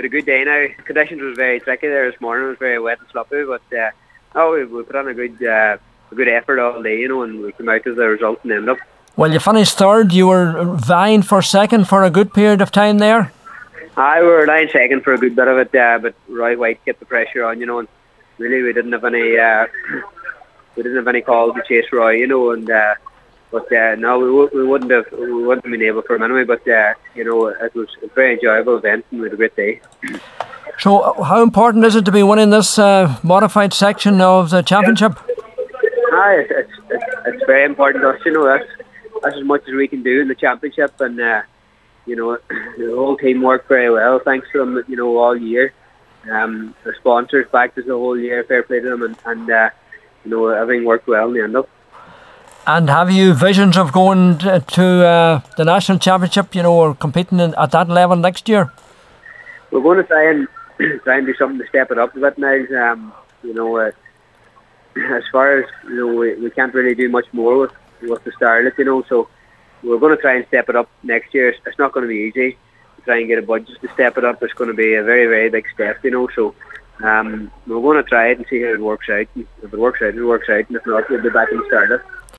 had a good day now. Conditions was very tricky there this morning. It was very wet and sloppy, but we put on a good effort all day, and we came out with the result and ended up. Well, you finished third. You were vying for second for a good period of time there. We were lying second for a good bit of it, but Roy White kept the pressure on, and really we didn't have any calls to chase Roy, and no, we wouldn't have been able for him anyway. But it was a very enjoyable event and we had a great day. So, how important is it to be winning this modified section of the championship? It's very important to us. That's as much as we can do in the championship, and the whole team worked very well. Thanks to them, all year. The sponsors backed us the whole year. Fair play to them, and everything worked well in the end up. And have you visions of going to the national championship? Or competing at that level next year? We're going to try and do something to step it up a bit now. As far as we can't really do much more with the Starlet, so we're going to try and step it up next year. It's not going to be easy to try and get a budget to step it up. It's going to be a very, very big step, so we're going to try it and see how it works out. If it works out, it works out, and if not, we'll be back in the Starlet.